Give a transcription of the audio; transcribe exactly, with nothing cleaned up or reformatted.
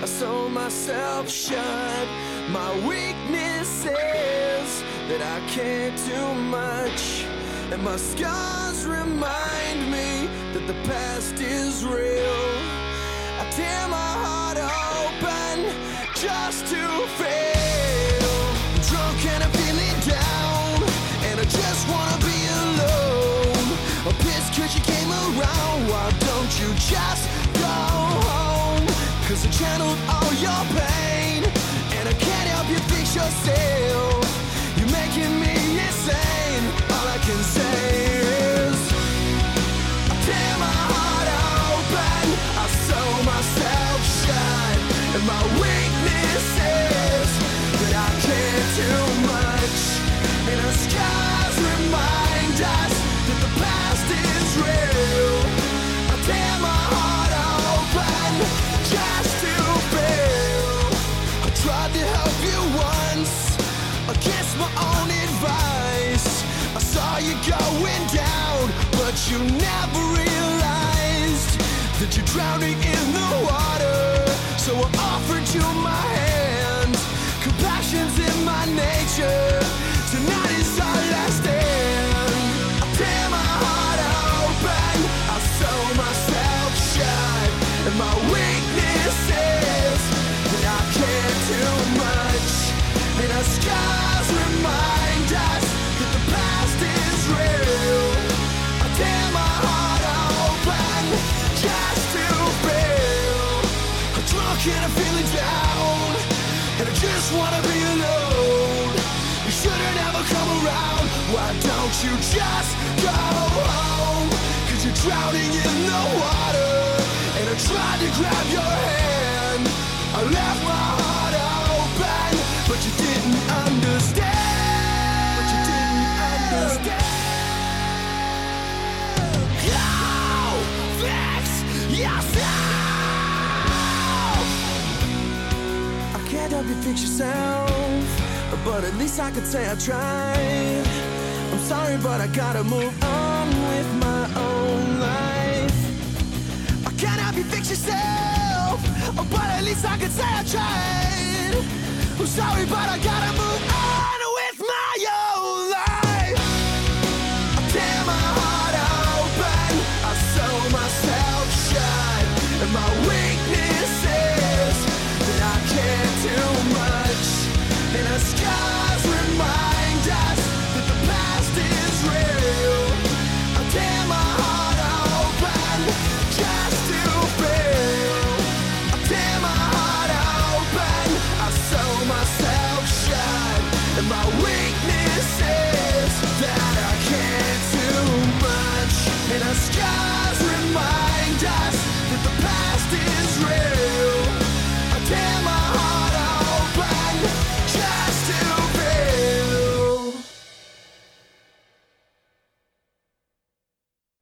I sew myself shut. My weakness is that I can't do much, and my scars remind me that the past is real. I tear my heart open just to fail. I'm drunk and I'm feeling down, and I just wanna be alone. I'm pissed cause you came around. Why don't you just go home? Cause I channeled all your pain, and I can't help you fix yourself. You're making me insane. All I can say is I tear my heart open, I sew myself shut, and my weakness is that I can't do much, and our scars remind us that the past is real. I tear my heart open just to feel. I tried to help you once against my own advice. I saw you going down, but you never realized that you're drowning in the water. So I offered you my hand. Compassion's in my nature. Tonight is our last stand. I tear my heart open, I sew myself shut, and my weakness is that I can't do much, and our scars remind us that the past is real. I tear my heart open just to feel. I'm drunk and I'm feeling down, and I just wanna be alone. You shouldn't ever come around. Why don't you just go home? Cause you're drowning in the water, and I tried to grab your hand. I left my heart open, but you didn't understand. But you didn't understand. Go fix yourself. I can't help you fix yourself, but at least I could say I tried. I'm sorry, but I gotta move on with my own life. I can't help you fix yourself, but at least I could say I tried. I'm sorry, but I gotta move on with my own life. I tear my heart open, I sew myself shut, and my weakness is that I can't do much, and our scars remind us that the past is real. I tear my heart open just to feel. I tear my heart open, I sew myself shut, and my weakness is that I can't do much, and our scars